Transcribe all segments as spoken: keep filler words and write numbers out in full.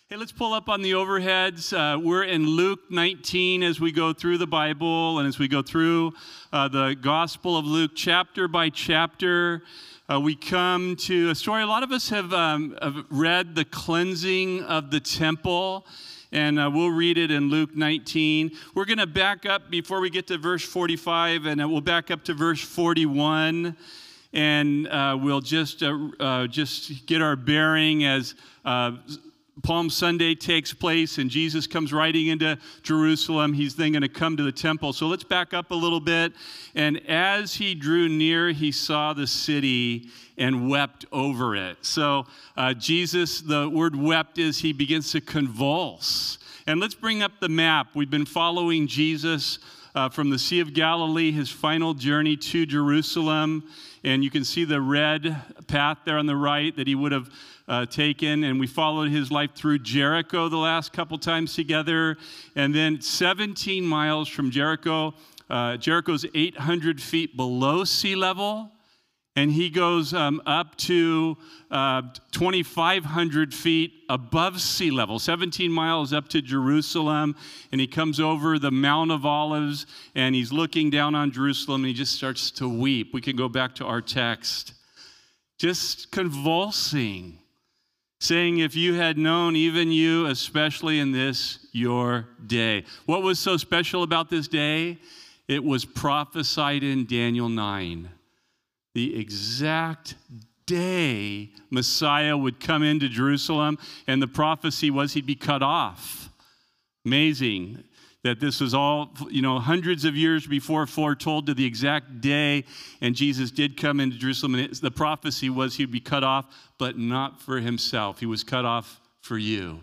Hey, let's pull up on the overheads. Uh, we're in Luke nineteen as we go through the Bible and as we go through uh, the Gospel of Luke chapter by chapter. Uh, we come to a story. A lot of us have, um, have read the cleansing of the temple, and uh, we'll read it in Luke nineteen. We're going to back up before we get to verse forty-five, and uh, we'll back up to verse forty-one, and uh, we'll just uh, uh, just get our bearing as uh, Palm Sunday takes place and Jesus comes riding into Jerusalem. He's then going to come to the temple. So let's back up a little bit. And as he drew near, he saw the city and wept over it. So uh, Jesus, the word wept is he begins to convulse. And let's bring up the map. We've been following Jesus uh, from the Sea of Galilee, his final journey to Jerusalem. And you can see the red path there on the right that he would have Uh, taken, and we followed his life through Jericho the last couple times together, and then seventeen miles from Jericho. Uh, Jericho's eight hundred feet below sea level, and he goes um, up to uh, twenty-five hundred feet above sea level, seventeen miles up to Jerusalem, and he comes over the Mount of Olives, and he's looking down on Jerusalem, and he just starts to weep. We can go back to our text. Just convulsing, saying, if you had known, even you, especially in this, your day. What was so special about this day? It was prophesied in Daniel nine. The exact day Messiah would come into Jerusalem, and the prophecy was he'd be cut off. Amazing that this was all, you know, hundreds of years before foretold to the exact day, and Jesus did come into Jerusalem, and it, the prophecy was he'd be cut off, but not for himself. He was cut off for you.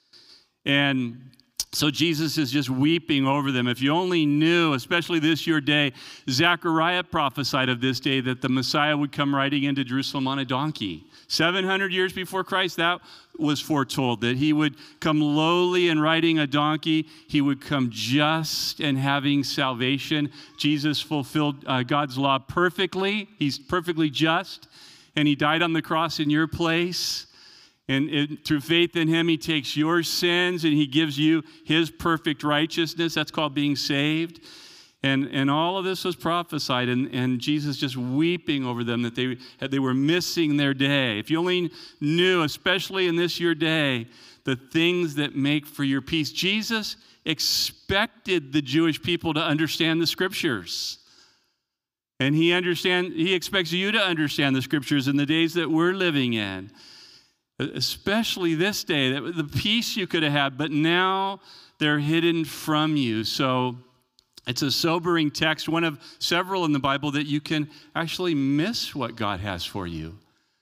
And so Jesus is just weeping over them. If you only knew, especially this your day, Zechariah prophesied of this day that the Messiah would come riding into Jerusalem on a donkey. seven hundred years before Christ, that was foretold, that he would come lowly and riding a donkey. He would come just and having salvation. Jesus fulfilled uh, God's law perfectly. He's perfectly just, and he died on the cross in your place. And it, through faith in him, he takes your sins and he gives you his perfect righteousness. That's called being saved. And, and all of this was prophesied, and, and Jesus just weeping over them that they, that they were missing their day. If you only knew, especially in this your day, the things that make for your peace. Jesus expected the Jewish people to understand the Scriptures. And he, understand, he expects you to understand the Scriptures in the days that we're living in. Especially this day, the peace you could have had, but now they're hidden from you. So it's a sobering text, one of several in the Bible that you can actually miss what God has for you.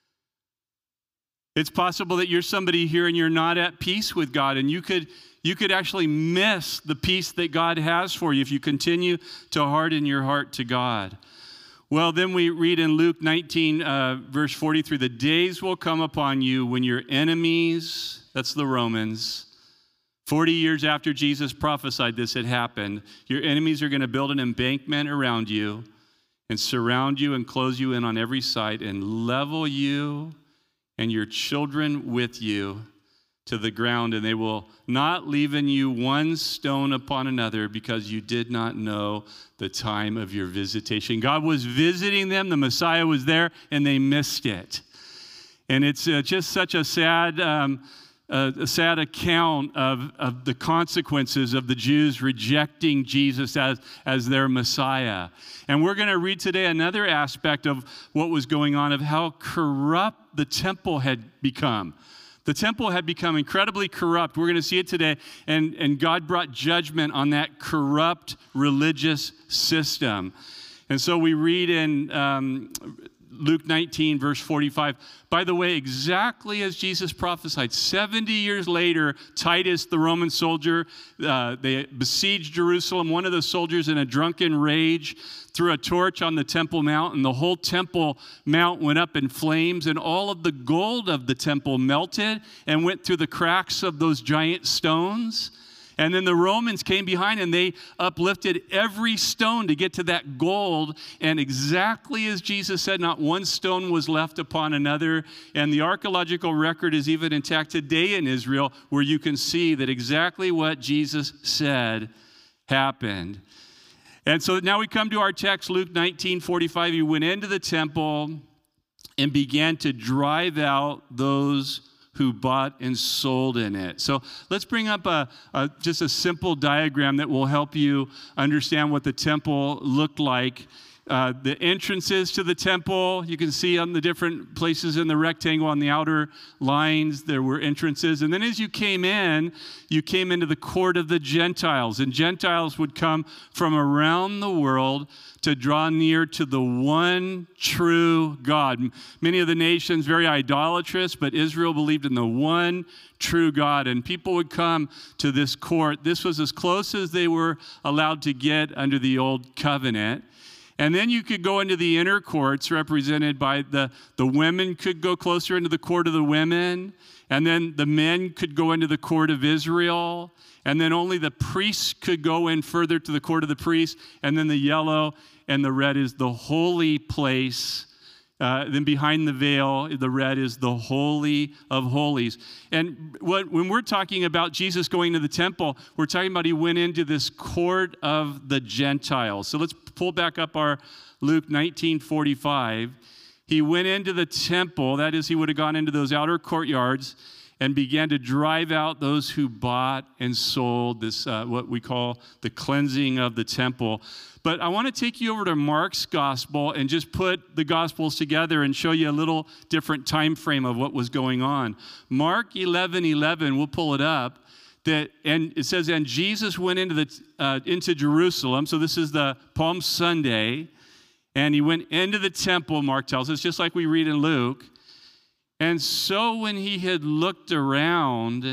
It's possible that you're somebody here and you're not at peace with God, and you could you could actually miss the peace that God has for you if you continue to harden your heart to God. Well, then we read in Luke nineteen, uh, verse forty-three, the days will come upon you when your enemies, that's the Romans, forty years after Jesus prophesied this had happened, your enemies are going to build an embankment around you and surround you and close you in on every side and level you and your children with you to the ground, and they will not leave in you one stone upon another because you did not know the time of your visitation. God was visiting them, the Messiah was there, and they missed it. And it's uh, just such a sad um, uh, a sad account of, of the consequences of the Jews rejecting Jesus as, as their Messiah. And we're going to read today another aspect of what was going on, of how corrupt the temple had become. The temple had become incredibly corrupt. We're going to see it today. And, and God brought judgment on that corrupt religious system. And so we read in um, Luke nineteen, verse forty-five. By the way, exactly as Jesus prophesied, seventy years later, Titus, the Roman soldier, uh, they besieged Jerusalem. One of the soldiers, in a drunken rage, threw a torch on the Temple Mount, and the whole Temple Mount went up in flames, and all of the gold of the temple melted and went through the cracks of those giant stones. And then the Romans came behind and they uplifted every stone to get to that gold. And exactly as Jesus said, not one stone was left upon another. And the archaeological record is even intact today in Israel, where you can see that exactly what Jesus said happened. And so now we come to our text, Luke nineteen forty-five. He went into the temple and began to drive out those who bought and sold in it. So let's bring up a, a just a simple diagram that will help you understand what the temple looked like. Uh, the entrances to the temple, you can see on the different places in the rectangle on the outer lines, there were entrances. And then as you came in, you came into the court of the Gentiles. And Gentiles would come from around the world to draw near to the one true God. Many of the nations very idolatrous, but Israel believed in the one true God. And people would come to this court. This was as close as they were allowed to get under the old covenant. And then you could go into the inner courts represented by the, the women could go closer into the court of the women. And then the men could go into the court of Israel. And then only the priests could go in further to the court of the priests. And then the yellow and the red is the holy place. Uh, then behind the veil, the red is the Holy of Holies. And what, when we're talking about Jesus going to the temple, we're talking about he went into this court of the Gentiles. So let's pull back up our Luke nineteen forty-five. He went into the temple, that is, he would have gone into those outer courtyards and began to drive out those who bought and sold, this uh, what we call the cleansing of the temple. But I want to take you over to Mark's gospel and just put the gospels together and show you a little different time frame of what was going on. Mark eleven eleven, we'll pull it up. That and it says, and Jesus went into the uh, into Jerusalem. So this is the Palm Sunday, and he went into the temple. Mark tells us, just like we read in Luke. And so when he had looked around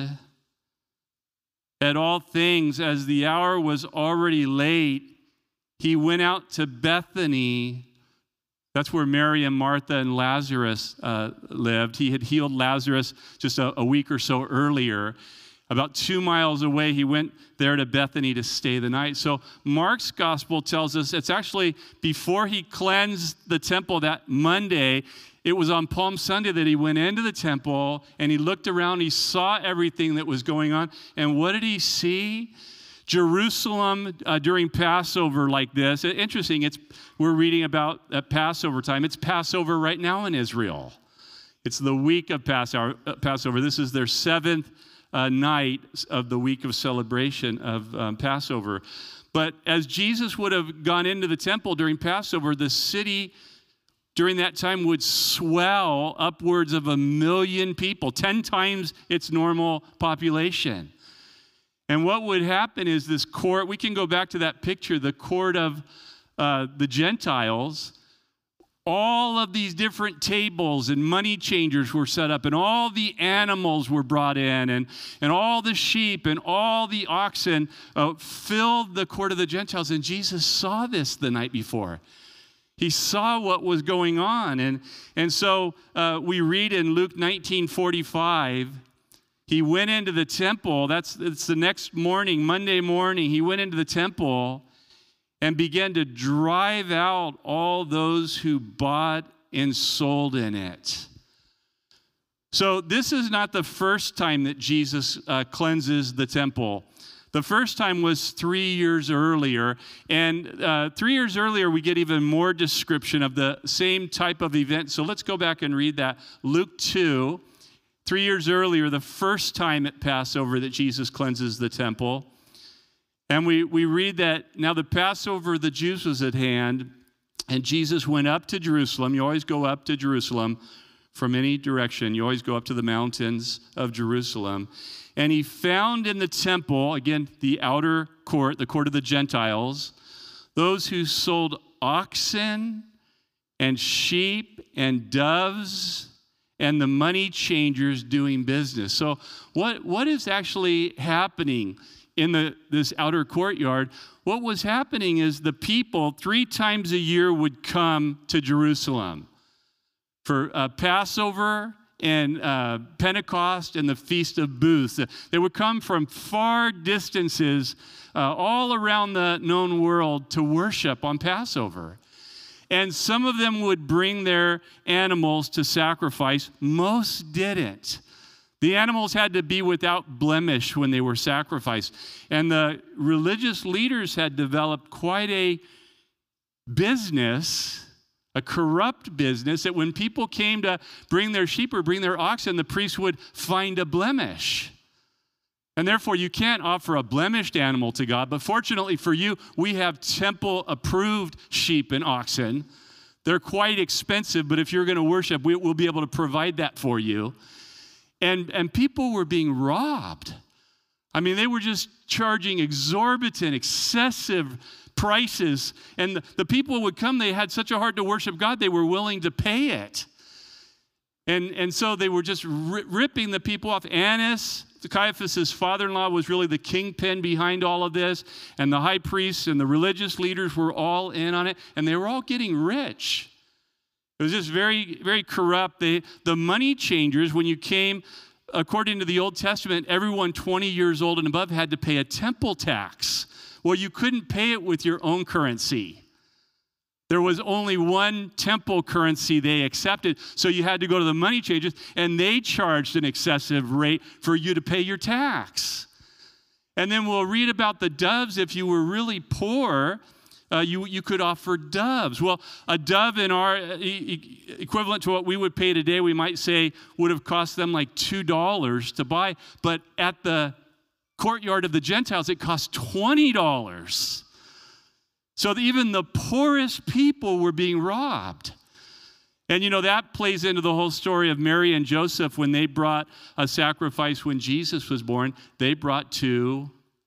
at all things, as the hour was already late, he went out to Bethany. That's where Mary and Martha and Lazarus uh, lived. He had healed Lazarus just a, a week or so earlier. About two miles away, he went there to Bethany to stay the night. So Mark's gospel tells us it's actually before he cleansed the temple that Monday. It was on Palm Sunday that he went into the temple and he looked around. He saw everything that was going on. And what did he see? Jerusalem uh, during Passover like this. Interesting, it's we're reading about at Passover time. It's Passover right now in Israel. It's the week of Passover. Uh, Passover. This is their seventh uh, night of the week of celebration of um, Passover. But as Jesus would have gone into the temple during Passover, the city during that time would swell upwards of a million people, ten times its normal population. And what would happen is this court, we can go back to that picture, the court of uh, the Gentiles. All of these different tables and money changers were set up, and all the animals were brought in, and, and all the sheep and all the oxen uh, filled the court of the Gentiles. And Jesus saw this the night before. He saw what was going on. And, and so uh, we read in Luke nineteen forty-five, he went into the temple. That's it's the next morning, Monday morning. He went into the temple and began to drive out all those who bought and sold in it. So this is not the first time that Jesus uh, cleanses the temple. The first time was three years earlier. And uh, three years earlier, we get even more description of the same type of event. So let's go back and read that. Luke two. Three years earlier, the first time at Passover that Jesus cleanses the temple. And we, we read that now the Passover of the Jews was at hand, and Jesus went up to Jerusalem. You always go up to Jerusalem from any direction. You always go up to the mountains of Jerusalem. And he found in the temple, again, the outer court, the court of the Gentiles, those who sold oxen and sheep and doves and the money changers doing business. So what, what is actually happening in the, this outer courtyard? What was happening is the people three times a year would come to Jerusalem for uh, Passover and uh, Pentecost and the Feast of Booths. They would come from far distances uh, all around the known world to worship on Passover. And some of them would bring their animals to sacrifice. Most didn't. The animals had to be without blemish when they were sacrificed. And the religious leaders had developed quite a business, a corrupt business, that when people came to bring their sheep or bring their oxen, the priest would find a blemish. And therefore, you can't offer a blemished animal to God. But fortunately for you, we have temple-approved sheep and oxen. They're quite expensive, but if you're going to worship, we, we'll be able to provide that for you. And, and people were being robbed. I mean, they were just charging exorbitant, excessive prices. And the, the people would come, they had such a heart to worship God, they were willing to pay it. And, and so they were just ri- ripping the people off. Annas, Caiaphas' father-in-law, was really the kingpin behind all of this. And the high priests and the religious leaders were all in on it. And they were all getting rich. It was just very, very corrupt. They, the money changers, when you came, according to the Old Testament, everyone twenty years old and above had to pay a temple tax. Well, you couldn't pay it with your own currency. There was only one temple currency they accepted, so you had to go to the money changers, and they charged an excessive rate for you to pay your tax. And then we'll read about the doves. If you were really poor, uh, you, you could offer doves. Well, a dove in our e- equivalent to what we would pay today, we might say would have cost them like two dollars to buy, but at the courtyard of the Gentiles, it cost twenty dollars. So that even the poorest people were being robbed. And you know, that plays into the whole story of Mary and Joseph when they brought a sacrifice when Jesus was born. They brought two,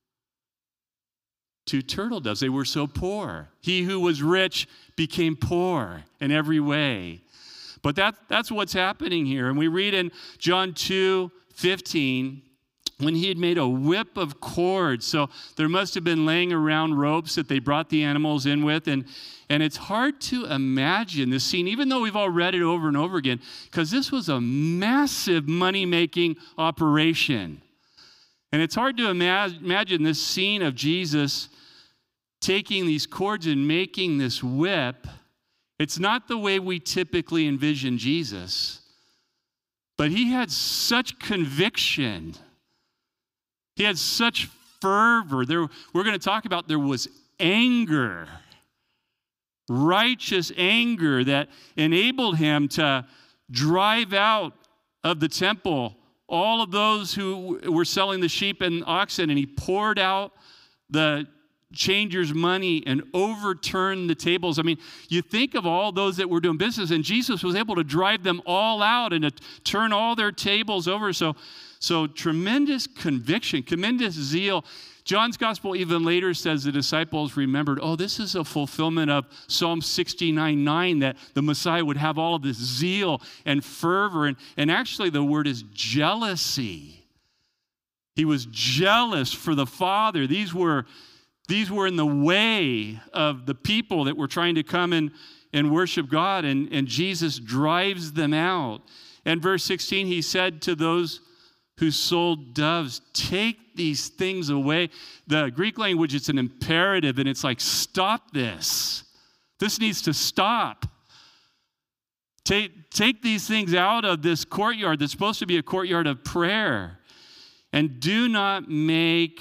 two turtle doves. They were so poor. He who was rich became poor in every way. But that, that's what's happening here. And we read in John two fifteen, when he had made a whip of cords. So there must have been laying around ropes that they brought the animals in with. And, and it's hard to imagine this scene, even though we've all read it over and over again, because this was a massive money-making operation. And it's hard to ima- imagine this scene of Jesus taking these cords and making this whip. It's not the way we typically envision Jesus. But he had such conviction. He had such fervor. There, we're going to talk about there was anger, righteous anger that enabled him to drive out of the temple all of those who were selling the sheep and oxen, and he poured out the changers' money and overturned the tables. I mean, you think of all those that were doing business, and Jesus was able to drive them all out and to turn all their tables over. So So tremendous conviction, tremendous zeal. John's gospel even later says the disciples remembered, oh, this is a fulfillment of Psalm sixty-nine nine, that the Messiah would have all of this zeal and fervor. And, and actually the word is jealousy. He was jealous for the Father. These were, these were in the way of the people that were trying to come and, and worship God. And, and Jesus drives them out. And verse sixteen, he said to those who sold doves, take these things away. The Greek language, it's an imperative, and it's like, stop this. This needs to stop. Take, take these things out of this courtyard that's supposed to be a courtyard of prayer. And do not make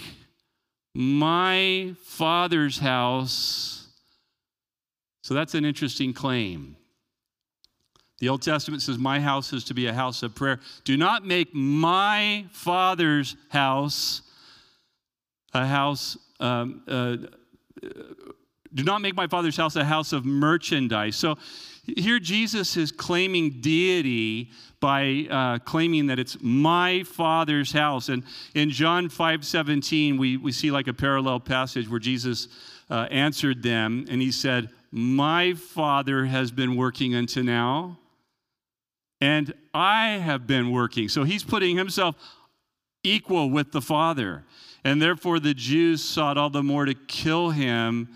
my Father's house. So that's an interesting claim. The Old Testament says, my house is to be a house of prayer. Do not make my Father's house a house, um, uh, do not make my Father's house a house of merchandise. So here Jesus is claiming deity by uh, claiming that it's my Father's house. And in John five seventeen, we, we see like a parallel passage where Jesus uh, answered them, and he said, my Father has been working unto now, and I have been working. So he's putting himself equal with the Father. And therefore the Jews sought all the more to kill him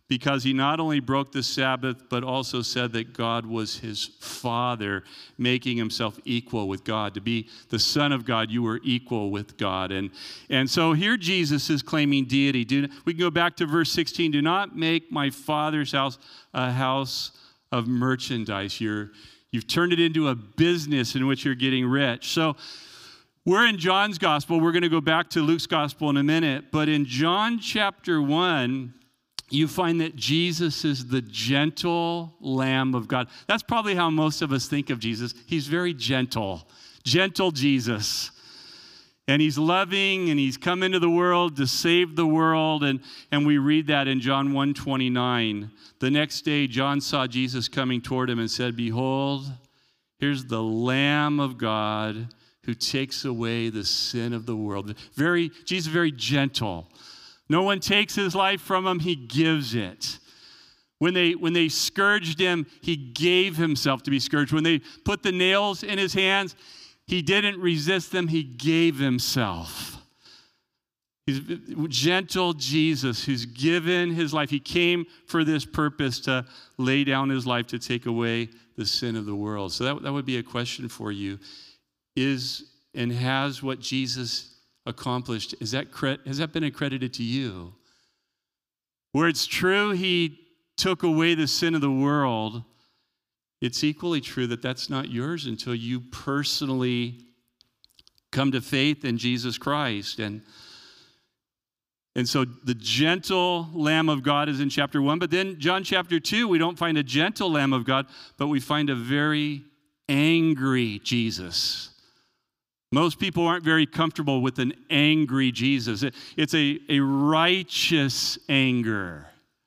because he not only broke the Sabbath, but also said that God was his Father, making himself equal with God. To be the Son of God, you were equal with God. And, and so here Jesus is claiming deity. Do, we can go back to verse sixteen. Do not make my Father's house a house of merchandise. You're, you've turned it into a business in which you're getting rich. So we're in John's gospel. We're going to go back to Luke's gospel in a minute. But in John chapter one, you find that Jesus is the gentle Lamb of God. That's probably how most of us think of Jesus. He's very gentle, gentle Jesus. And he's loving, and he's come into the world to save the world. And, and we read that in John one twenty-nine. The next day, John saw Jesus coming toward him and said, behold, here's the Lamb of God who takes away the sin of the world. Very, Jesus is very gentle. No one takes his life from him, he gives it. When they, when they scourged him, he gave himself to be scourged. When they put the nails in his hands, he didn't resist them, he gave himself. He's gentle Jesus who's given his life. He came for this purpose to lay down his life to take away the sin of the world. So that, that would be a question for you. Is and has what Jesus accomplished, is that has that been accredited to you? Where it's true he took away the sin of the world, it's equally true that that's not yours until you personally come to faith in Jesus Christ. And, and so the gentle Lamb of God is in chapter one, but then John chapter two, we don't find a gentle Lamb of God, but we find a very angry Jesus. Most people aren't very comfortable with an angry Jesus. It's a, a righteous anger.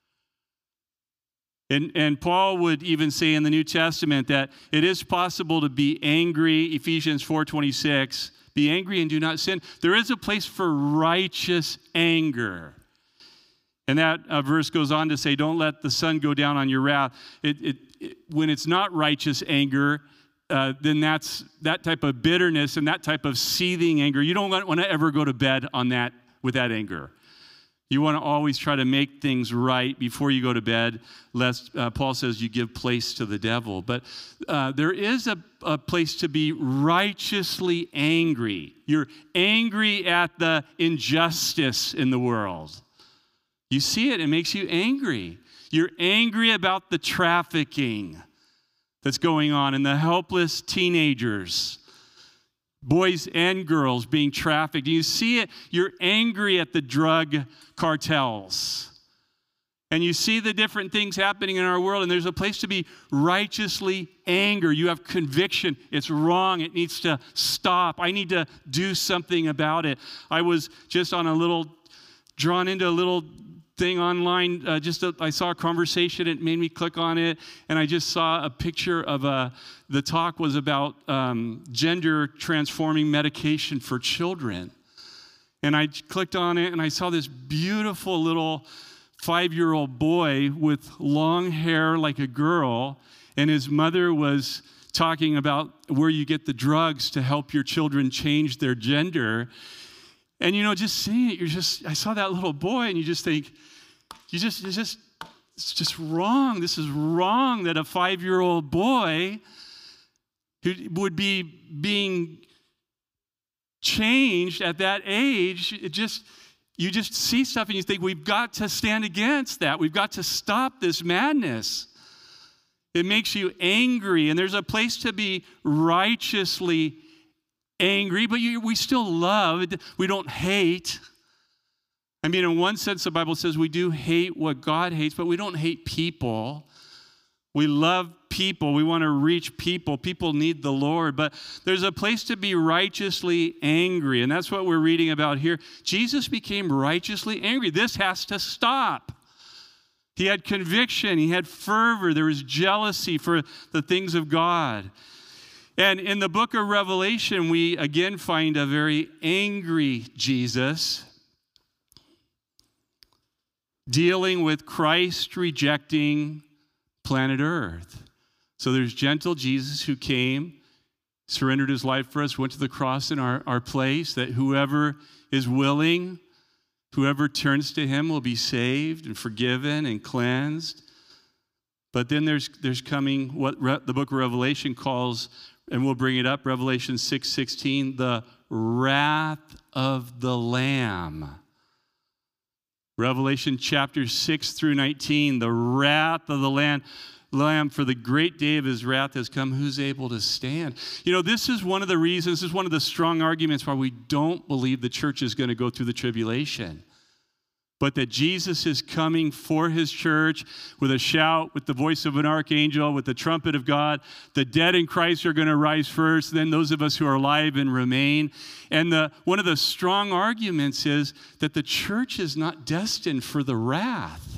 And, and Paul would even say in the New Testament that it is possible to be angry, Ephesians four twenty-six, be angry and do not sin. There is a place for righteous anger. And that uh, verse goes on to say, don't let the sun go down on your wrath. It, it, it, when it's not righteous anger, Uh, then that's that type of bitterness and that type of seething anger. You don't want to ever go to bed on that with that anger. You want to always try to make things right before you go to bed, lest uh, Paul says you give place to the devil. But uh, there is a, a place to be righteously angry. You're angry at the injustice in the world. You see it, it makes you angry. You're angry about the trafficking that's going on and the helpless teenagers, boys and girls being trafficked. You see it, you're angry at the drug cartels. And you see the different things happening in our world, and there's a place to be righteously angry. You have conviction. It's wrong. It needs to stop. I need to do something about it. I was just on a little, drawn into a little thing online, uh, just a, I saw a conversation, it made me click on it, and I just saw a picture of a, the talk was about um, gender transforming medication for children. And I clicked on it, and I saw this beautiful little five-year-old boy with long hair like a girl, and his mother was talking about where you get the drugs to help your children change their gender. And, you know, just seeing it, you're just, I saw that little boy, and you just think, you just, it's just, it's just wrong. This is wrong that a five-year-old boy who would be being changed at that age. It just, you just see stuff, and you think, we've got to stand against that. We've got to stop this madness. It makes you angry, and there's a place to be righteously angry, but you, we still love. We don't hate. I mean, in one sense, the Bible says we do hate what God hates, but we don't hate people. We love people. We want to reach people. People need the Lord. But there's a place to be righteously angry, and that's what we're reading about here. Jesus became righteously angry. This has to stop. He had conviction. He had fervor. There was jealousy for the things of God. And in the book of Revelation, we again find a very angry Jesus dealing with Christ rejecting planet Earth. So there's gentle Jesus who came, surrendered his life for us, went to the cross in our, our place, that whoever is willing Whoever turns to him will be saved and forgiven and cleansed. But then there's there's coming what Re- the book of Revelation calls, and we'll bring it up, Revelation six sixteen, the wrath of the Lamb. Revelation chapter six through nineteen, the wrath of the Lamb. Lamb, for the great day of his wrath has come. Who's able to stand? You know, this is one of the reasons, this is one of the strong arguments why we don't believe the church is going to go through the tribulation. But that Jesus is coming for his church with a shout, with the voice of an archangel, with the trumpet of God. The dead in Christ are going to rise first, then those of us who are alive and remain. And the, one of the strong arguments is that the church is not destined for the wrath.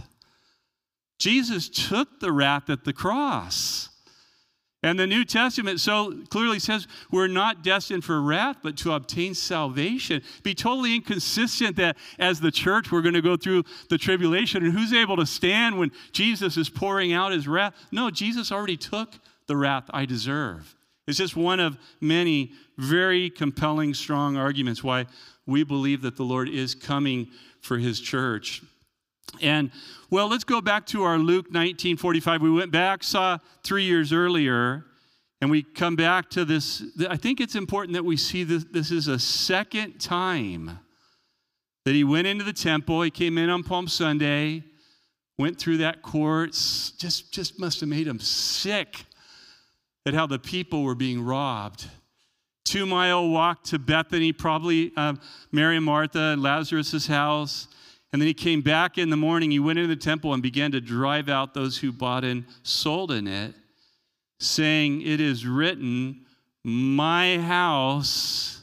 Jesus took the wrath at the cross. And the New Testament so clearly says we're not destined for wrath, but to obtain salvation. Be totally inconsistent that as the church we're going to go through the tribulation. And who's able to stand when Jesus is pouring out his wrath? No, Jesus already took the wrath I deserve. It's just one of many very compelling, strong arguments why we believe that the Lord is coming for his church. And, well, let's go back to our Luke nineteen forty-five. We went back, saw three years earlier, and we come back to this. I think it's important that we see this. This is a second time that he went into the temple. He came in on Palm Sunday, went through that court. Just, just must have made him sick at how the people were being robbed. Two-mile walk to Bethany, probably um, Mary and Martha and Lazarus' house. And then he came back in the morning, he went into the temple and began to drive out those who bought and sold in it, saying, it is written, my house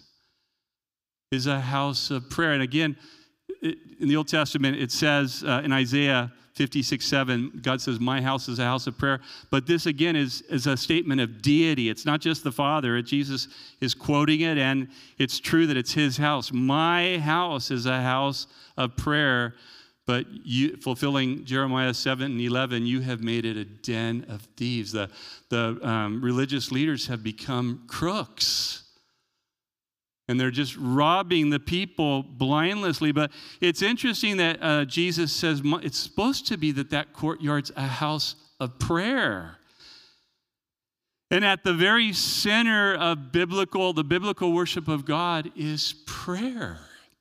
is a house of prayer. And again, in the Old Testament, it says uh, in Isaiah fifty-six seven, God says, my house is a house of prayer. But this, again, is, is a statement of deity. It's not just the Father. Jesus is quoting it, and it's true that it's his house. My house is a house of prayer, but you, fulfilling Jeremiah seven and eleven, you have made it a den of thieves. The, the um, religious leaders have become crooks. And they're just robbing the people blindlessly. But it's interesting that uh, Jesus says it's supposed to be that that courtyard's a house of prayer. And at the very center of biblical, the biblical worship of God is prayer.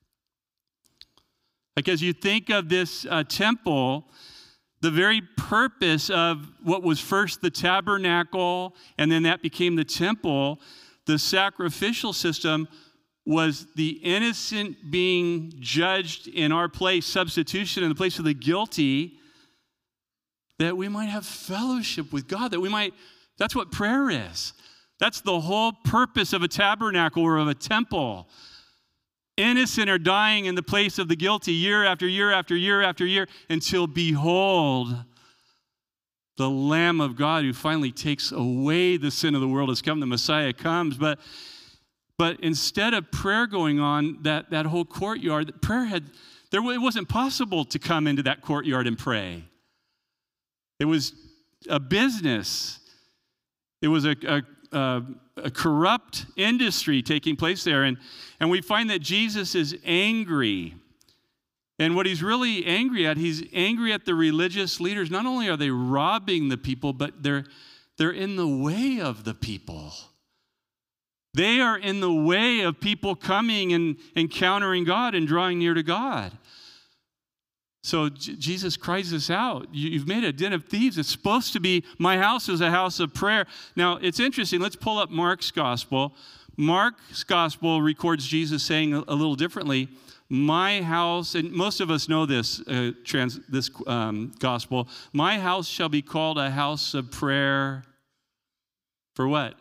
Like as you think of this uh, temple, the very purpose of what was first the tabernacle, and then that became the temple, the sacrificial system was the innocent being judged in our place, substitution in the place of the guilty, that we might have fellowship with God, that we might, that's what prayer is. That's the whole purpose of a tabernacle or of a temple. Innocent are dying in the place of the guilty year after year after year after year until, behold, the Lamb of God who finally takes away the sin of the world has come. The Messiah comes, but But instead of prayer going on, that, that whole courtyard, prayer had, there, it wasn't possible to come into that courtyard and pray. It was a business. It was a, a, a, a corrupt industry taking place there. And, and we find that Jesus is angry. And what he's really angry at, he's angry at the religious leaders. Not only are they robbing the people, but they're, they're in the way of the people. They are in the way of people coming and encountering God and drawing near to God. So J- Jesus cries this out. You, you've made a den of thieves. It's supposed to be, my house is a house of prayer. Now, it's interesting. Let's pull up Mark's gospel. Mark's gospel records Jesus saying a, a little differently, my house, and most of us know this, uh, trans, this um, gospel, my house shall be called a house of prayer for what?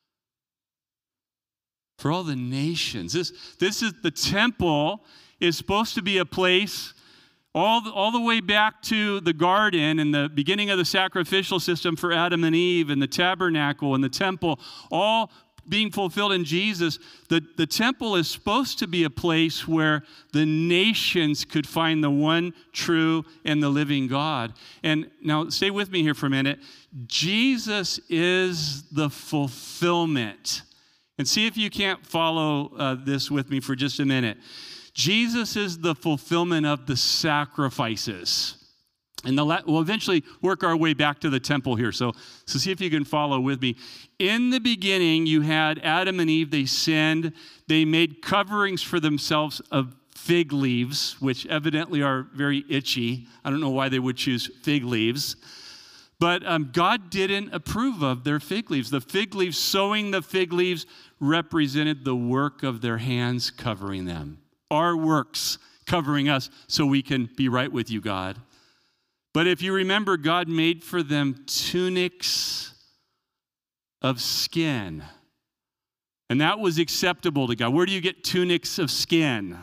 For all the nations. This, this is the temple is supposed to be a place all the, all the way back to the garden and the beginning of the sacrificial system for Adam and Eve and the tabernacle and the temple, all being fulfilled in Jesus. The, the temple is supposed to be a place where the nations could find the one true and the living God. And now stay with me here for a minute. Jesus is the fulfillment. And see if you can't follow uh, this with me for just a minute. Jesus is the fulfillment of the sacrifices. And the, we'll eventually work our way back to the temple here. So, so see if you can follow with me. In the beginning, you had Adam and Eve. They sinned. They made coverings for themselves of fig leaves, which evidently are very itchy. I don't know why they would choose fig leaves. But um, God didn't approve of their fig leaves. The fig leaves, sowing the fig leaves, represented the work of their hands covering them. Our works covering us so we can be right with you, God. But if you remember, God made for them tunics of skin. And that was acceptable to God. Where do you get tunics of skin?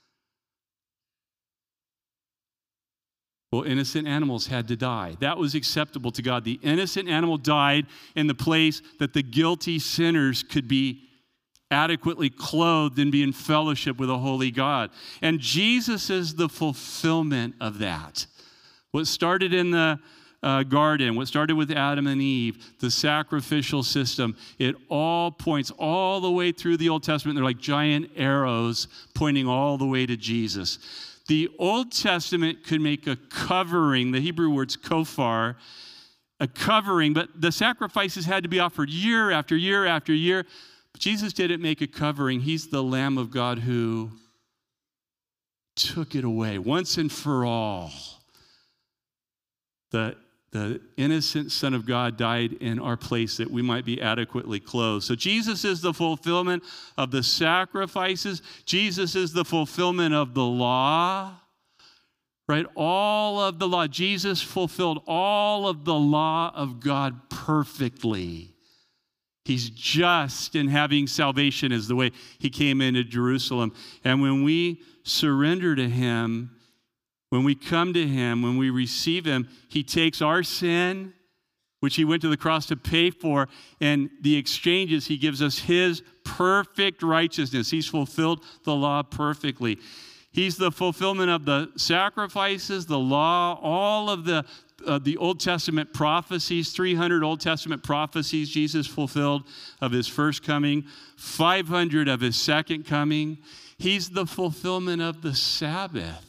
Well, innocent animals had to die. That was acceptable to God. The innocent animal died in the place that the guilty sinners could be adequately clothed and be in fellowship with a holy God. And Jesus is the fulfillment of that. What started in the uh, garden, what started with Adam and Eve, the sacrificial system, it all points all the way through the Old Testament. They're like giant arrows pointing all the way to Jesus. The Old Testament could make a covering, the Hebrew word's kofar, a covering, but the sacrifices had to be offered year after year after year. But Jesus didn't make a covering. He's the Lamb of God who took it away once and for all. The, the innocent Son of God died in our place that we might be adequately clothed. So Jesus is the fulfillment of the sacrifices. Jesus is the fulfillment of the law, right? All of the law. Jesus fulfilled all of the law of God perfectly. He's just in having salvation is the way he came into Jerusalem. And when we surrender to him, when we come to him, when we receive him, he takes our sin, which he went to the cross to pay for, and the exchange is he gives us his perfect righteousness. He's fulfilled the law perfectly. He's the fulfillment of the sacrifices, the law, all of the, uh, the Old Testament prophecies, three hundred Old Testament prophecies Jesus fulfilled of his first coming, five hundred of his second coming. He's the fulfillment of the Sabbath.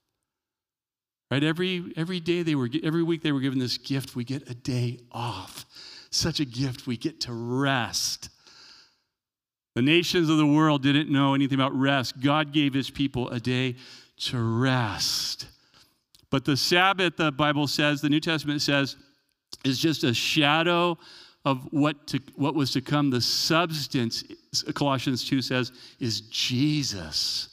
Right? Every, every day they were, every week they were given this gift. We get a day off. Such a gift. We get to rest. The nations of the world didn't know anything about rest. God gave his people a day to rest. But the Sabbath, the Bible says, the New Testament says, is just a shadow of what to, what was to come. The substance, Colossians two says, is Jesus.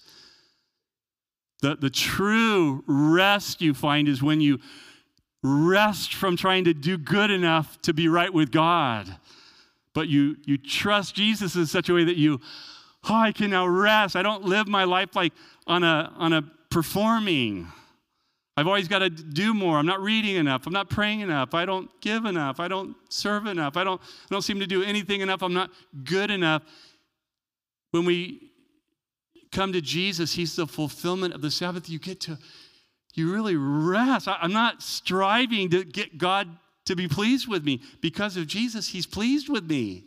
The, the true rest you find is when you rest from trying to do good enough to be right with God. But you, you trust Jesus in such a way that you, oh, I can now rest. I don't live my life like on a, on a performing. I've always got to do more. I'm not reading enough. I'm not praying enough. I don't give enough. I don't serve enough. I don't, I don't seem to do anything enough. I'm not good enough. When we come to Jesus, he's the fulfillment of the Sabbath. You get to, you really rest. I, I'm not striving to get God to be pleased with me. Because of Jesus, he's pleased with me.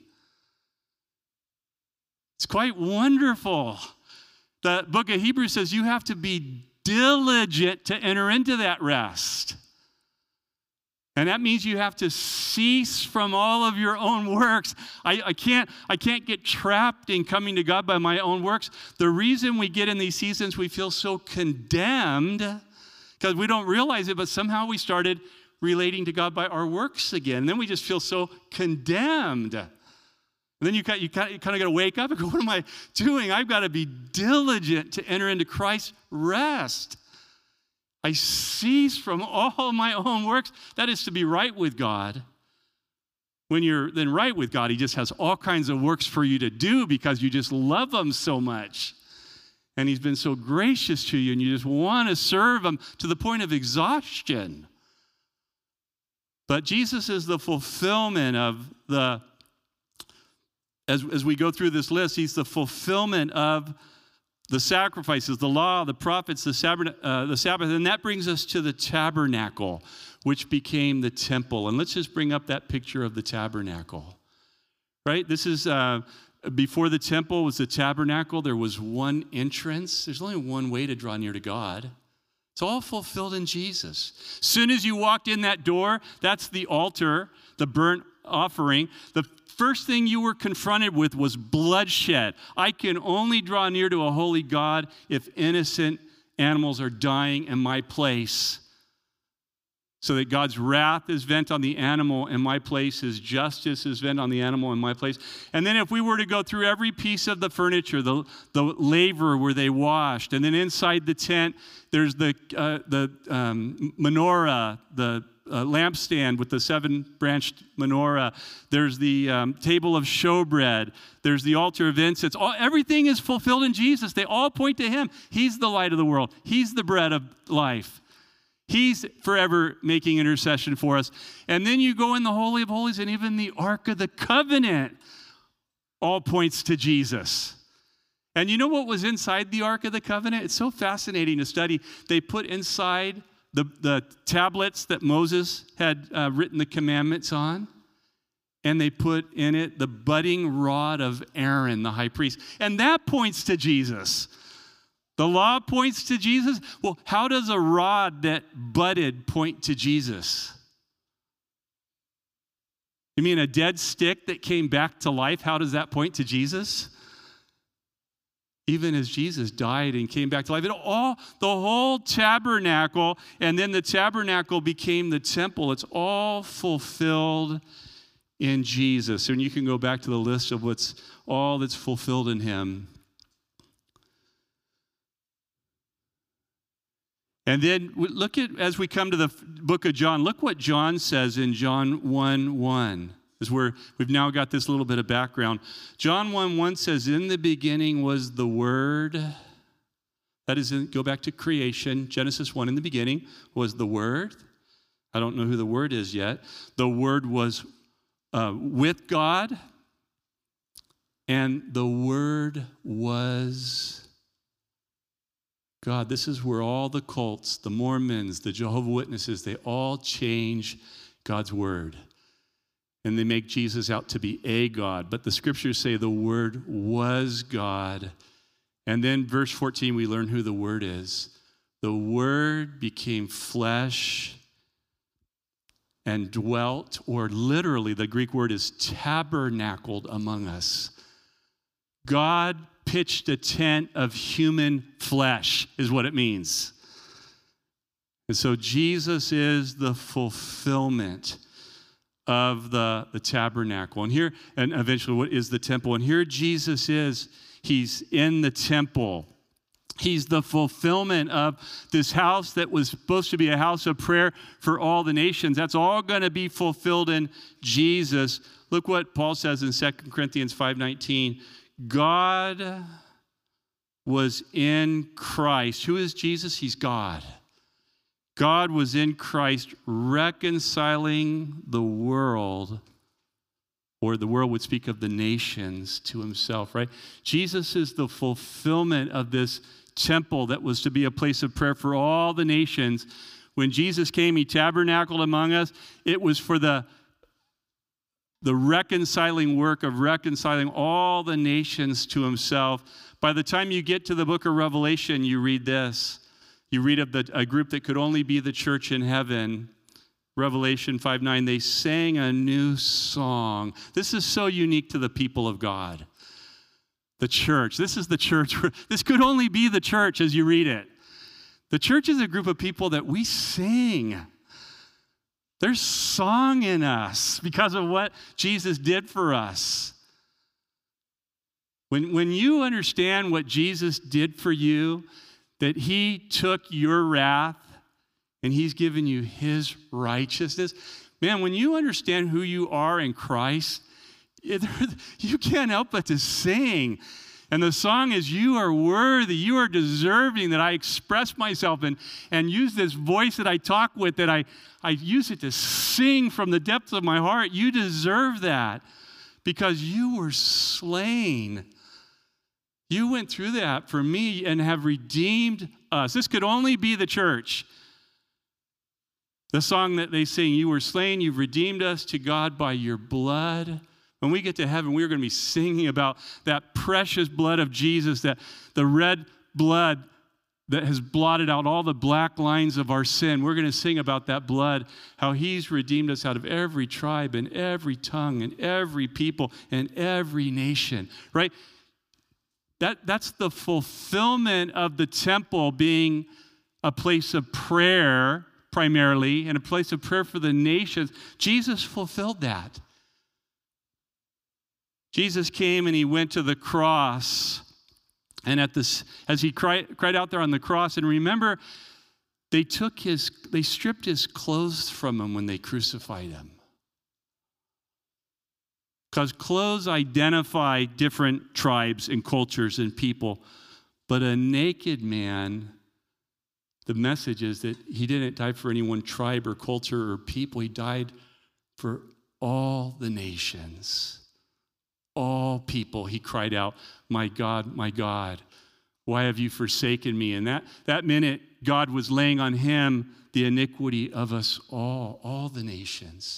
It's quite wonderful. The book of Hebrews says you have to be diligent to enter into that rest. And that means you have to cease from all of your own works. I, I, can't, I can't get trapped in coming to God by my own works. The reason we get in these seasons we feel so condemned, because we don't realize it, but somehow we started relating to God by our works again. And then we just feel so condemned. And then you, you kind of, you kind of got to wake up and go, what am I doing? I've got to be diligent to enter into Christ's rest. I cease from all my own works. That is to be right with God. When you're then right with God, he just has all kinds of works for you to do because you just love him so much. And he's been so gracious to you, and you just want to serve him to the point of exhaustion. But Jesus is the fulfillment of the, as, as we go through this list, he's the fulfillment of the sacrifices, the law, the prophets, the Sabbath, uh, the Sabbath, and that brings us to the tabernacle, which became the temple. And let's just bring up that picture of the tabernacle, right? This is uh, before the temple was the tabernacle, there was one entrance. There's only one way to draw near to God. It's all fulfilled in Jesus. As soon as you walked in that door, that's the altar, the burnt offering. The first thing you were confronted with was bloodshed. I can only draw near to a holy God if innocent animals are dying in my place. So that God's wrath is vent on the animal in my place, his justice is vent on the animal in my place. And then if we were to go through every piece of the furniture, the, the laver where they washed, and then inside the tent, there's the, uh, the um, menorah, the uh, lampstand with the seven-branched menorah. There's the um, table of showbread. There's the altar of incense. All, everything is fulfilled in Jesus. They all point to him. He's the light of the world. He's the bread of life. He's forever making intercession for us. And then you go in the Holy of Holies, and even the Ark of the Covenant all points to Jesus. And you know what was inside the Ark of the Covenant? It's so fascinating to study. They put inside the, the tablets that Moses had uh, written the commandments on, and they put in it the budding rod of Aaron, the high priest. And that points to Jesus. The law points to Jesus. Well, how does a rod that budded point to Jesus? You mean a dead stick that came back to life? How does that point to Jesus? Even as Jesus died and came back to life. It all, the whole tabernacle, and then the tabernacle became the temple. It's all fulfilled in Jesus. And you can go back to the list of what's all that's fulfilled in him. And then look at, as we come to the book of John, look what John says in John one one. Is where we've now got this little bit of background. John one one says, in the beginning was the Word. That is, in, go back to creation. Genesis one, in the beginning was the Word. I don't know who the Word is yet. The Word was uh, with God, and the Word was God. This is where all the cults, the Mormons, the Jehovah's Witnesses, they all change God's word. And they make Jesus out to be a God. But the scriptures say the word was God. And then verse fourteen, we learn who the word is. The word became flesh and dwelt, or literally the Greek word is tabernacled among us. God pitched a tent of human flesh, is what it means. And so Jesus is the fulfillment of the, the tabernacle. And here, and eventually what is the temple? And here Jesus is, he's in the temple. He's the fulfillment of this house that was supposed to be a house of prayer for all the nations. That's all going to be fulfilled in Jesus. Look what Paul says in Second Corinthians five nineteen. God was in Christ. Who is Jesus? He's God. God was in Christ reconciling the world, or the world would speak of the nations, to himself, right? Jesus is the fulfillment of this temple that was to be a place of prayer for all the nations. When Jesus came, he tabernacled among us. It was for the the reconciling work of reconciling all the nations to himself. By the time you get to the book of Revelation, you read this. You read of the, a group that could only be the church in heaven. Revelation five nine, they sang a new song. This is so unique to the people of God. The church. This is the church. This could only be the church as you read it. The church is a group of people that we sing. There's song in us because of what Jesus did for us. When, when you understand what Jesus did for you, that he took your wrath and he's given you his righteousness, man, when you understand who you are in Christ, it, you can't help but to sing. And the song is, you are worthy, you are deserving that I express myself and, and use this voice that I talk with, that I, I use it to sing from the depths of my heart. You deserve that because you were slain. You went through that for me and have redeemed us. This could only be the church. The song that they sing, you were slain, you've redeemed us to God by your blood. When we get to heaven, we're going to be singing about that precious blood of Jesus, that the red blood that has blotted out all the black lines of our sin. We're going to sing about that blood, how he's redeemed us out of every tribe and every tongue and every people and every nation, right? That, that's the fulfillment of the temple being a place of prayer primarily and a place of prayer for the nations. Jesus fulfilled that. Jesus came and he went to the cross. And at this, as he cried, cried out there on the cross, and remember, they took his, they stripped his clothes from him when they crucified him. Because clothes identify different tribes and cultures and people. But a naked man, the message is that he didn't die for any one tribe or culture or people. He died for all the nations. All people, he cried out, my God, my God, why have you forsaken me? And that, that minute, God was laying on him the iniquity of us all, all the nations.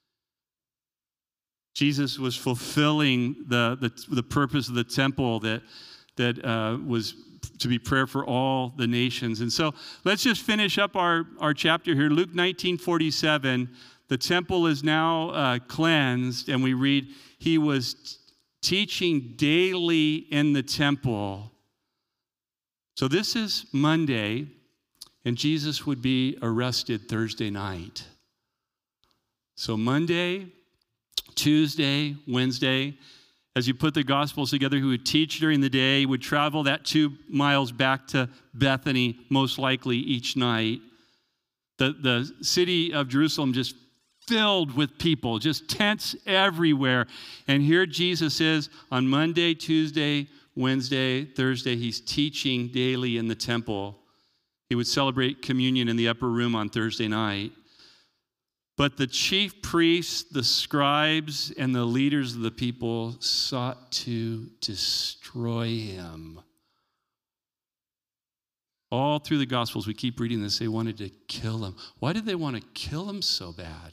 Jesus was fulfilling the, the, the purpose of the temple that, that uh, was to be prayer for all the nations. And so let's just finish up our, our chapter here. Luke nineteen forty-seven, the temple is now uh, cleansed, and we read, he was teaching daily in the temple. So this is Monday, and Jesus would be arrested Thursday night. So Monday, Tuesday, Wednesday, as you put the Gospels together, he would teach during the day, he would travel that two miles back to Bethany, most likely each night. The, the city of Jerusalem just filled with people, just tents everywhere. And here Jesus is on Monday, Tuesday, Wednesday, Thursday. He's teaching daily in the temple. He would celebrate communion in the upper room on Thursday night. But the chief priests, the scribes, and the leaders of the people sought to destroy him. All through the Gospels, we keep reading this. They wanted to kill him. Why did they want to kill him so bad?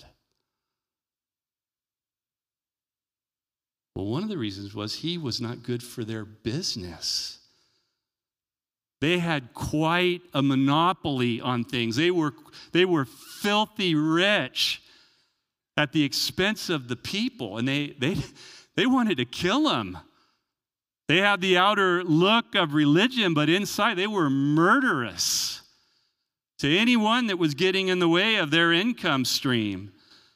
Well, one of the reasons was he was not good for their business. They had quite a monopoly on things. They were, they were filthy rich at the expense of the people, and they, they, they wanted to kill him. They had the outer look of religion, but inside they were murderous to anyone that was getting in the way of their income stream.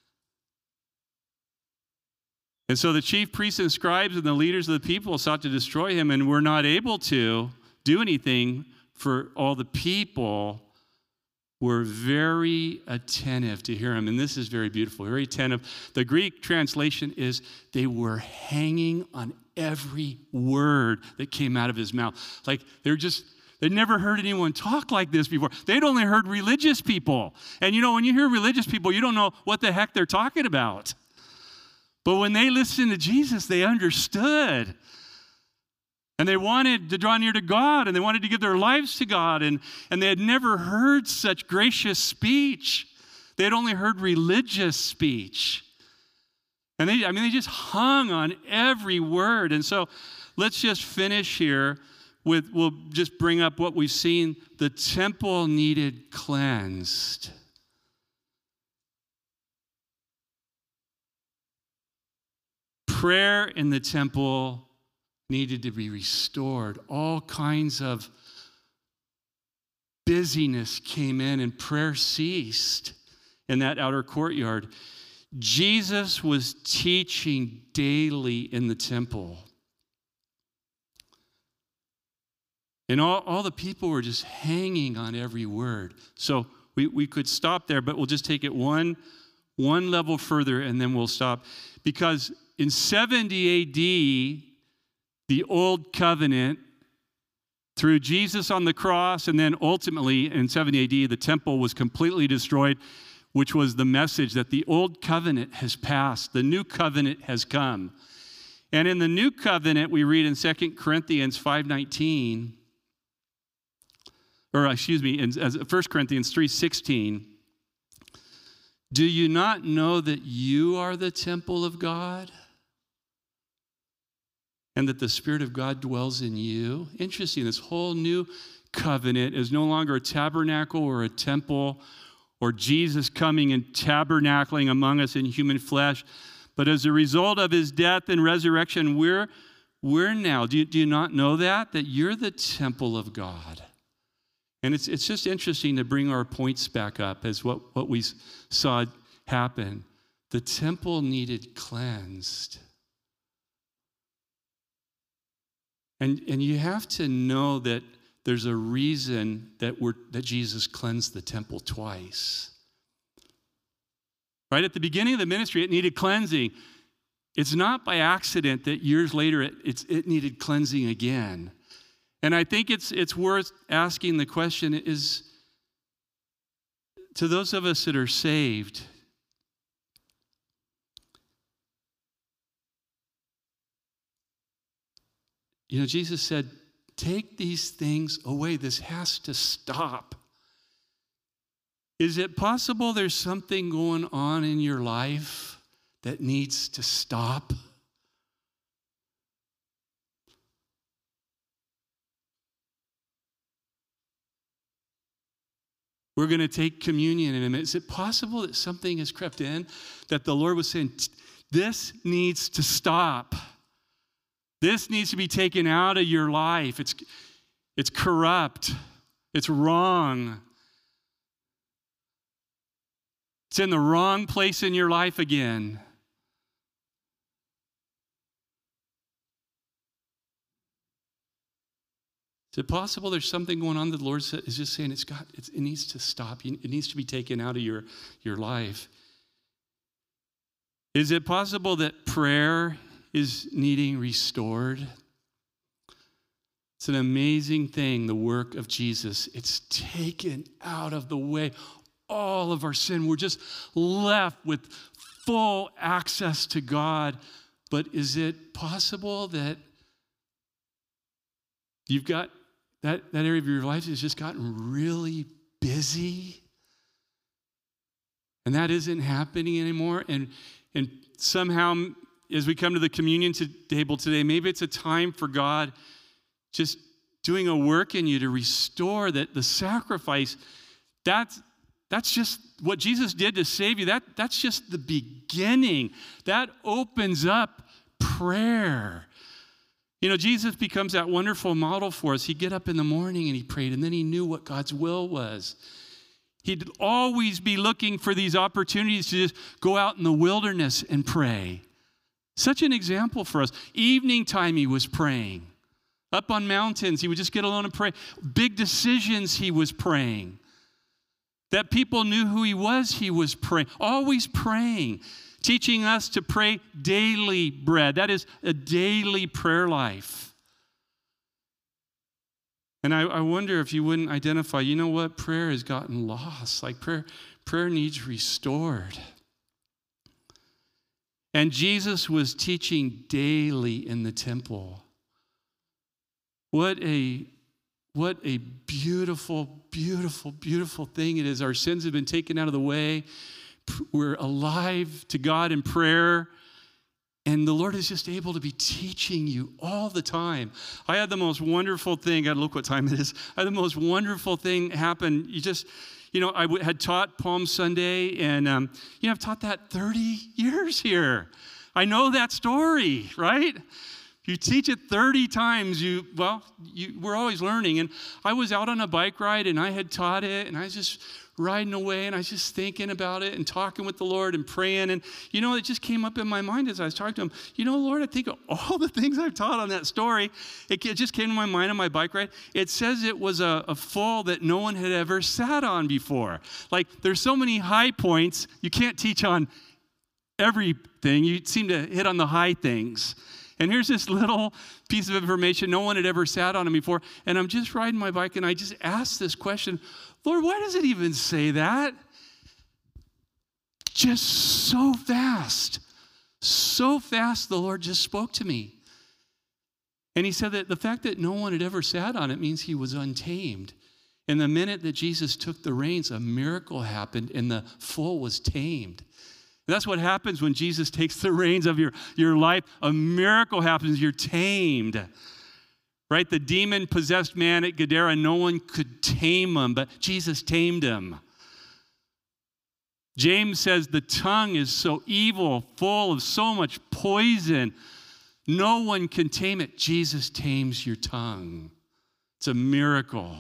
And so the chief priests and scribes and the leaders of the people sought to destroy him, and were not able to do anything, for all the people were very attentive to hear him. And this is very beautiful, very attentive. The Greek translation is they were hanging on every word that came out of his mouth. Like they're just, they'd never heard anyone talk like this before. They'd only heard religious people. And you know, when you hear religious people, you don't know what the heck they're talking about. But when they listened to Jesus, they understood. And they wanted to draw near to God, and they wanted to give their lives to God, and, and they had never heard such gracious speech. They had only heard religious speech. And they, I mean, they just hung on every word. And so let's just finish here with, we'll just bring up what we've seen. The temple needed cleansed. Prayer in the temple needed to be restored. All kinds of busyness came in, and prayer ceased in that outer courtyard. Jesus was teaching daily in the temple. And all, all the people were just hanging on every word. So we, we could stop there, but we'll just take it one, one level further, and then we'll stop. Because in seventy A D, the old covenant, through Jesus on the cross, and then ultimately in seventy A D, the temple was completely destroyed, which was the message that the old covenant has passed, the new covenant has come. And in the new covenant, we read in Second Corinthians five nineteen, or excuse me, in First Corinthians three sixteen, do you not know that you are the temple of God? and that the Spirit of God dwells in you. Interesting, this whole new covenant is no longer a tabernacle or a temple or Jesus coming and tabernacling among us in human flesh. But as a result of his death and resurrection, we're, we're now, do you, do you not know that? That you're the temple of God. And it's, it's just interesting to bring our points back up as what, what we saw happen. The temple needed cleansed. And, and you have to know that there's a reason that we're that Jesus cleansed the temple twice. Right at the beginning of the ministry, it needed cleansing. It's not by accident that years later it, it's, it needed cleansing again. And I think it's it's worth asking the question is, to those of us that are saved, you know, Jesus said, take these things away. This has to stop. Is it possible there's something going on in your life that needs to stop? We're going to take communion in a minute. Is it possible that something has crept in that the Lord was saying, this needs to stop? This needs to be taken out of your life. It's, it's corrupt. It's wrong. It's in the wrong place in your life again. Is it possible there's something going on that the Lord is just saying it's got, it's, it needs to stop. It needs to be taken out of your, your life? Is it possible that prayer is needing restored? It's an amazing thing, the work of Jesus. It's taken out of the way all of our sin. We're just left with full access to God. But is it possible that you've got that, that area of your life has just gotten really busy? And that isn't happening anymore? And, and somehow, as we come to the communion table today, maybe it's a time for God just doing a work in you to restore that the sacrifice. That's, that's just what Jesus did to save you. That, that's just the beginning. That opens up prayer. You know, Jesus becomes that wonderful model for us. He'd get up in the morning and he prayed, and then he knew what God's will was. He'd always be looking for these opportunities to just go out in the wilderness and pray. Such an example for us. Evening time he was praying. Up on mountains, he would just get alone and pray. Big decisions he was praying. That people knew who he was, he was praying. Always praying. Teaching us to pray daily bread. That is a daily prayer life. And I, I wonder if you wouldn't identify, you know what? Prayer has gotten lost. Like prayer, prayer needs restored. And Jesus was teaching daily in the temple. What a, what a beautiful, beautiful, beautiful thing it is. Our sins have been taken out of the way. We're alive to God in prayer. And the Lord is just able to be teaching you all the time. I had the most wonderful thing. God, look what time it is. I had the most wonderful thing happen. You just, you know, I w- had taught Palm Sunday, and, um, you know, I've taught that thirty years here. I know that story, right? You teach it thirty times, you, well, you, we're always learning. And I was out on a bike ride, and I had taught it, and I was just riding away, and I was just thinking about it and talking with the Lord and praying. And, you know, it just came up in my mind as I was talking to him. You know, Lord, I think of all the things I've taught on that story. It, it just came to my mind on my bike ride. It says it was a, a fall that no one had ever sat on before. Like, there's so many high points, you can't teach on everything. You seem to hit on the high things. And here's this little piece of information no one had ever sat on it before. And I'm just riding my bike, and I just asked this question, Lord, why does it even say that? Just so fast. So fast the Lord just spoke to me. And he said that the fact that no one had ever sat on it means he was untamed. And the minute that Jesus took the reins, a miracle happened, and the foal was tamed. That's what happens when Jesus takes the reins of your, your life. A miracle happens. You're tamed. Right? The demon-possessed man at Gadara, no one could tame him, but Jesus tamed him. James says the tongue is so evil, full of so much poison, no one can tame it. Jesus tames your tongue. It's a miracle.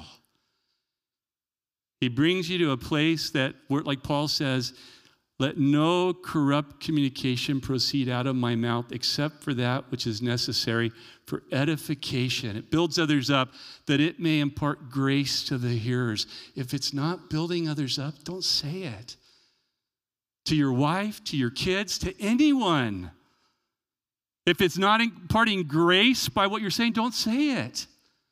He brings you to a place that, where, like Paul says, let no corrupt communication proceed out of my mouth except for that which is necessary for edification. It builds others up that it may impart grace to the hearers. If it's not building others up, don't say it. To your wife, to your kids, to anyone. If it's not imparting grace by what you're saying, don't say it.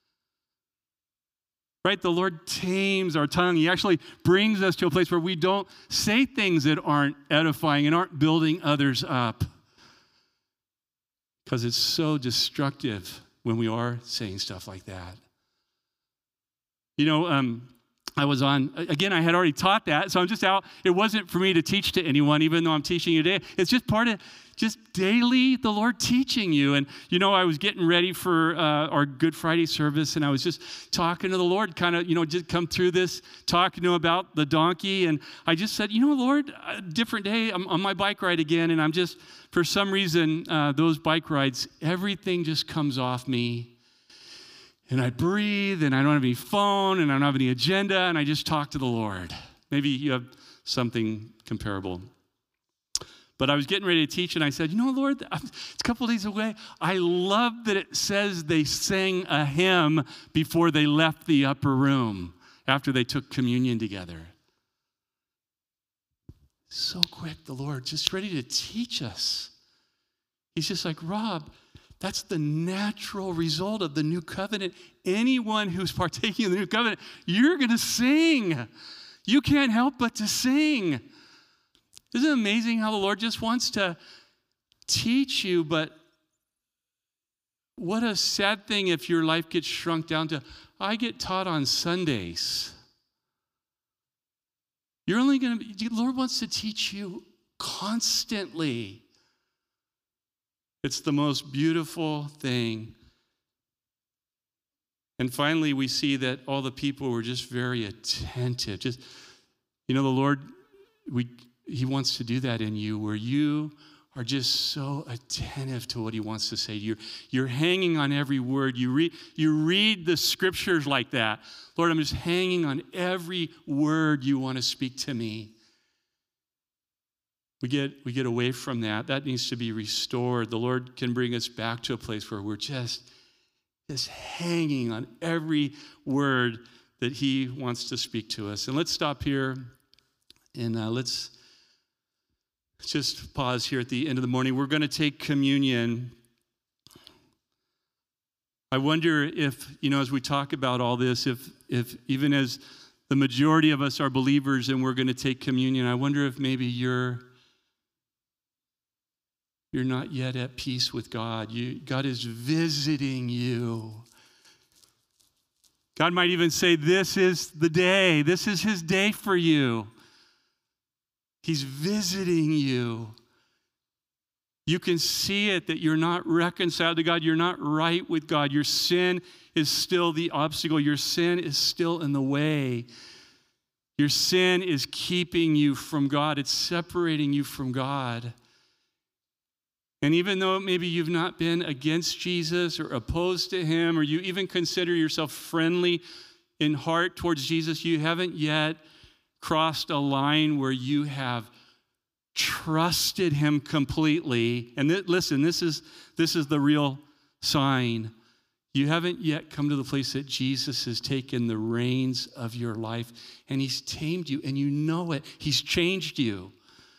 Right? The Lord tames our tongue. He actually brings us to a place where we don't say things that aren't edifying and aren't building others up. Because it's so destructive when we are saying stuff like that. You know, um, I was on, again, I had already taught that, so I'm just out. It wasn't for me to teach to anyone, even though I'm teaching you today. It's just part of just daily the Lord teaching you. And, you know, I was getting ready for uh, our Good Friday service, and I was just talking to the Lord, kind of, you know, just come through this, talking to him about the donkey. And I just said, you know, Lord, a different day, I'm on my bike ride again, and I'm just, for some reason, uh, those bike rides, everything just comes off me. And I breathe, and I don't have any phone, and I don't have any agenda, and I just talk to the Lord. Maybe you have something comparable. But I was getting ready to teach, and I said, you know, Lord, it's a couple of days away. I love that it says they sang a hymn before they left the upper room, after they took communion together. So quick, the Lord, just ready to teach us. He's just like, Rob, that's the natural result of the new covenant. Anyone who's partaking in the new covenant, you're going to sing. You can't help but to sing. Isn't it amazing how the Lord just wants to teach you, but what a sad thing if your life gets shrunk down to, I get taught on Sundays. You're only going to be, the Lord wants to teach you constantly. It's the most beautiful thing. And finally, we see that all the people were just very attentive. Just, you know, the Lord, we, He wants to do that in you, where you are just so attentive to what He wants to say to you. You're hanging on every word. You read, you read the scriptures like that. Lord, I'm just hanging on every word you want to speak to me. We get, we get away from that. That needs to be restored. The Lord can bring us back to a place where we're just, just hanging on every word that He wants to speak to us. And let's stop here, and uh, let's just pause here at the end of the morning. We're going to take communion. I wonder if, you know, as we talk about all this, if, if even as the majority of us are believers and we're going to take communion, I wonder if maybe you're You're not yet at peace with God. You, God is visiting you. God might even say, this is the day. This is His day for you. He's visiting you. You can see it that you're not reconciled to God. You're not right with God. Your sin is still the obstacle. Your sin is still in the way. Your sin is keeping you from God. It's separating you from God. And even though maybe you've not been against Jesus or opposed to Him, or you even consider yourself friendly in heart towards Jesus, you haven't yet crossed a line where you have trusted Him completely. And th- listen, this is, this is the real sign. You haven't yet come to the place that Jesus has taken the reins of your life, and He's tamed you, and you know it. He's changed you.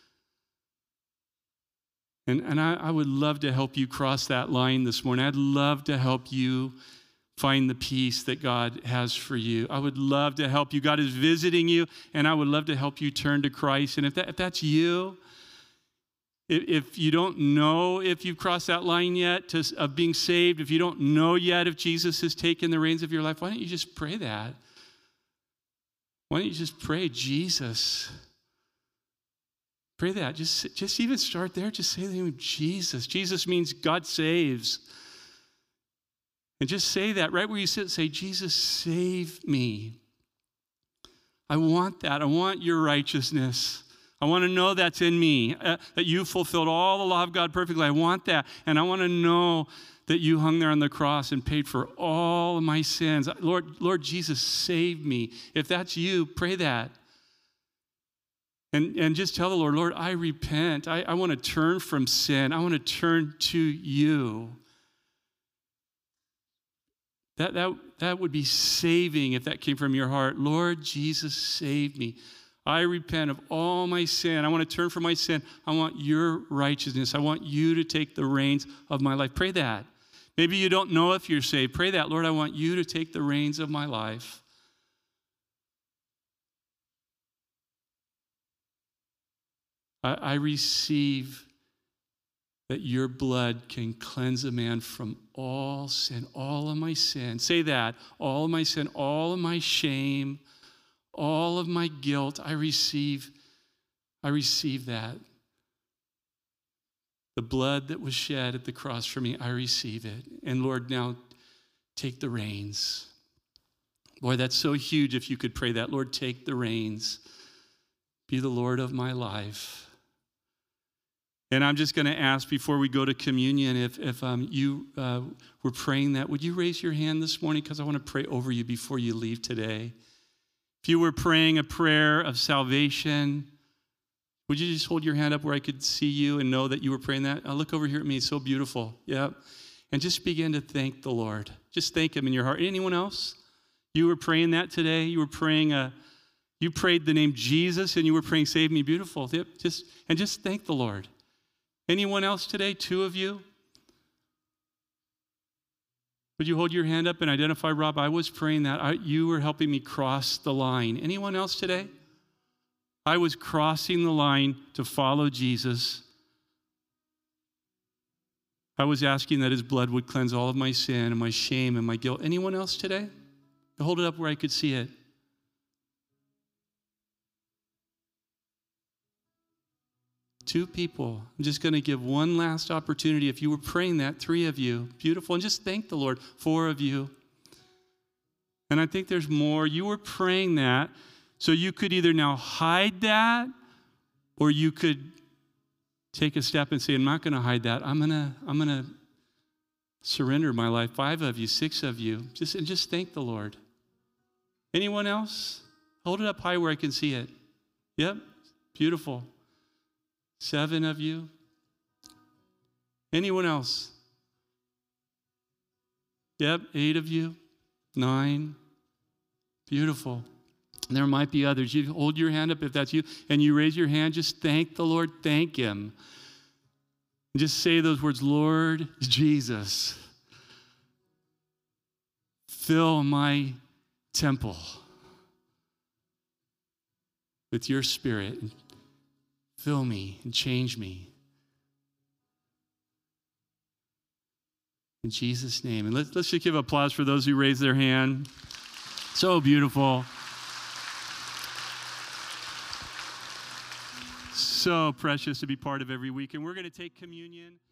And, and I, I would love to help you cross that line this morning. I'd love to help you find the peace that God has for you. I would love to help you. God is visiting you, and I would love to help you turn to Christ. And if, that, if that's you, if, if you don't know if you've crossed that line yet to, of being saved, if you don't know yet if Jesus has taken the reins of your life, why don't you just pray that? Why don't you just pray, Jesus, Pray that. Just, just even start there. Just say the name of Jesus. Jesus means God saves. And just say that right where you sit. Say, Jesus, save me. I want that. I want your righteousness. I want to know that's in me, uh, that you fulfilled all the law of God perfectly. I want that. And I want to know that you hung there on the cross and paid for all of my sins. Lord, Lord Jesus, save me. If that's you, pray that. And, and just tell the Lord, Lord, I repent. I, I want to turn from sin. I want to turn to you. That, that, that would be saving if that came from your heart. Lord Jesus, save me. I repent of all my sin. I want to turn from my sin. I want your righteousness. I want you to take the reins of my life. Pray that. Maybe you don't know if you're saved. Pray that. Lord, I want you to take the reins of my life. I, I receive that your blood can cleanse a man from all sin, all of my sin. Say that. All of my sin, all of my shame, all of my guilt. I receive, I receive that. The blood that was shed at the cross for me, I receive it. And Lord, now take the reins. Boy, that's so huge if you could pray that. Lord, take the reins. Be the Lord of my life. And I'm just going to ask before we go to communion, if, if um, you uh, were praying that, would you raise your hand this morning? Because I want to pray over you before you leave today. If you were praying a prayer of salvation, would you just hold your hand up where I could see you and know that you were praying that? Uh, look over here at me. It's so beautiful. Yeah. And just begin to thank the Lord. Just thank him in your heart. Anyone else? You were praying that today? You were praying, a, you prayed the name Jesus and you were praying, save me. Beautiful. Yep. Just, and just thank the Lord. Anyone else today? Two of you? Would you hold your hand up and identify, Rob? I was praying that. I, you were helping me cross the line. Anyone else today? I was crossing the line to follow Jesus. I was asking that his blood would cleanse all of my sin and my shame and my guilt. Anyone else today? Hold it up where I could see it. Two people. I'm just going to give one last opportunity. If you were praying that, three of you. Beautiful. And just thank the Lord. Four of you. And I think there's more. You were praying that, so you could either now hide that, or you could take a step and say, I'm not going to hide that. I'm going to, I'm going to surrender my life. Five of you, six of you. Just, and just thank the Lord. Anyone else? Hold it up high where I can see it. Yep. Beautiful. Seven of you. Anyone else? Yep, eight of you. Nine. Beautiful. And there might be others. You hold your hand up if that's you, and you raise your hand. Just thank the Lord. Thank him. And just say those words, Lord Jesus, fill my temple with your spirit. Fill me and change me. In Jesus' name. And let's, let's just give applause for those who raised their hand. So beautiful. So precious to be part of every week. And we're going to take communion.